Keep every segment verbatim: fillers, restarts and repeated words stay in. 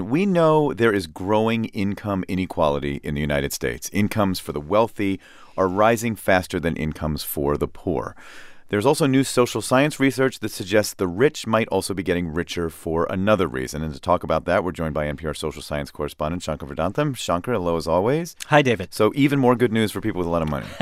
we know there is growing income inequality in the United States. Incomes for the wealthy are rising faster than incomes for the poor. There's also new social science research that suggests the rich might also be getting richer for another reason. And to talk about that, we're joined by N P R social science correspondent Shankar Vedantam. Shankar, hello as always. Hi, David. So even more good news for people with a lot of money.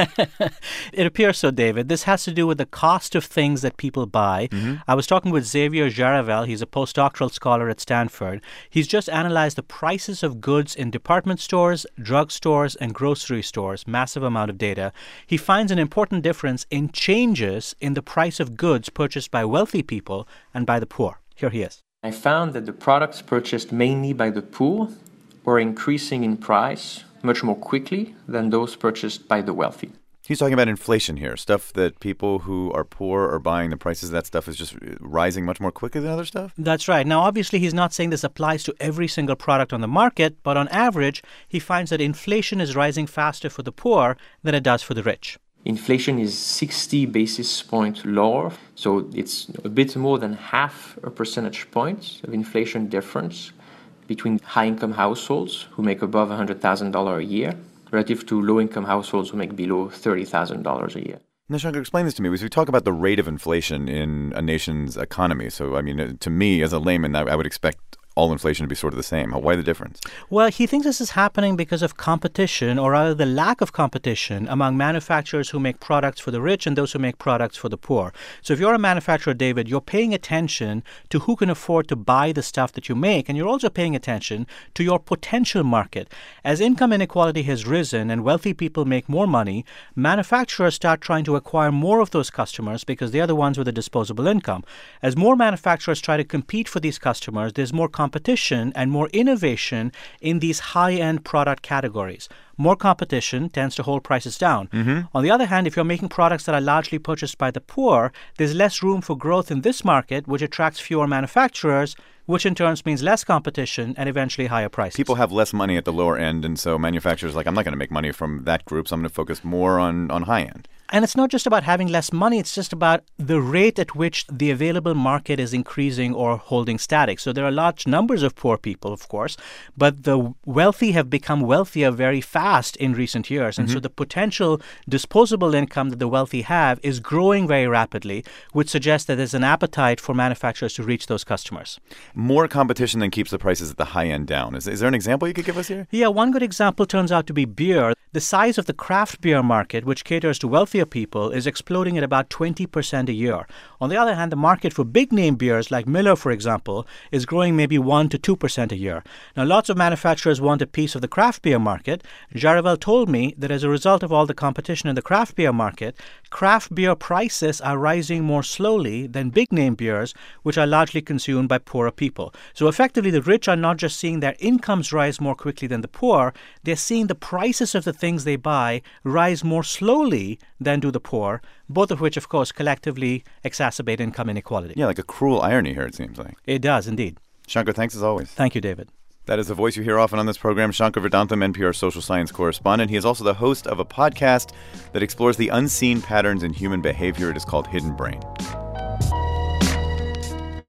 It appears so, David. This has to do with the cost of things that people buy. Mm-hmm. I was talking with Xavier Jaravel. He's a postdoctoral scholar at Stanford. He's just analyzed the prices of goods in department stores, drugstores, and grocery stores. Massive amount of data. He finds an important difference in changes in the price of goods purchased by wealthy people and by the poor. Here he is. I found that the products purchased mainly by the poor were increasing in price much more quickly than those purchased by the wealthy. He's talking about inflation here, stuff that people who are poor are buying. The prices of that stuff is just rising much more quickly than other stuff? That's right. Now, obviously, he's not saying this applies to every single product on the market, but on average, he finds that inflation is rising faster for the poor than it does for the rich. Inflation is sixty basis points lower, so it's a bit more than half a percentage point of inflation difference between high-income households who make above one hundred thousand dollars a year relative to low-income households who make below thirty thousand dollars a year. Now, Shankar, explain this to me. We talk about the rate of inflation in a nation's economy. So, I mean, to me, as a layman, I, I would expect all inflation to be sort of the same. Why the difference? Well, he thinks this is happening because of competition, or rather the lack of competition among manufacturers who make products for the rich and those who make products for the poor. So if you're a manufacturer, David, you're paying attention to who can afford to buy the stuff that you make, and you're also paying attention to your potential market. As income inequality has risen and wealthy people make more money, manufacturers start trying to acquire more of those customers because they're the ones with a disposable income. As more manufacturers try to compete for these customers, there's more competition competition and more innovation in these high-end product categories. More competition tends to hold prices down. Mm-hmm. On the other hand, if you're making products that are largely purchased by the poor, there's less room for growth in this market, which attracts fewer manufacturers, which in turn means less competition and eventually higher prices. People have less money at the lower end, and so manufacturers are like, I'm not going to make money from that group, so I'm going to focus more on, on high end. And it's not just about having less money. It's just about the rate at which the available market is increasing or holding static. So there are large numbers of poor people, of course, but the wealthy have become wealthier very fast in recent years. And mm-hmm. so the potential disposable income that the wealthy have is growing very rapidly, which suggests that there's an appetite for manufacturers to reach those customers. More competition than keeps the prices at the high end down. Is, is there an example you could give us here? Yeah, one good example turns out to be beer. The size of the craft beer market, which caters to wealthier people, is exploding at about twenty percent a year. On the other hand, the market for big-name beers like Miller, for example, is growing maybe one to two percent a year. Now, lots of manufacturers want a piece of the craft beer market. Jaravel told me that as a result of all the competition in the craft beer market, craft beer prices are rising more slowly than big-name beers, which are largely consumed by poorer people. So effectively, the rich are not just seeing their incomes rise more quickly than the poor, they're seeing the prices of the things they buy rise more slowly than do the poor, both of which, of course, collectively exacerbate income inequality. Yeah, like a cruel irony here, it seems like. It does, indeed. Shankar, thanks as always. Thank you, David. That is the voice you hear often on this program, Shankar Vedantam, N P R social science correspondent. He is also the host of a podcast that explores the unseen patterns in human behavior. It is called Hidden Brain.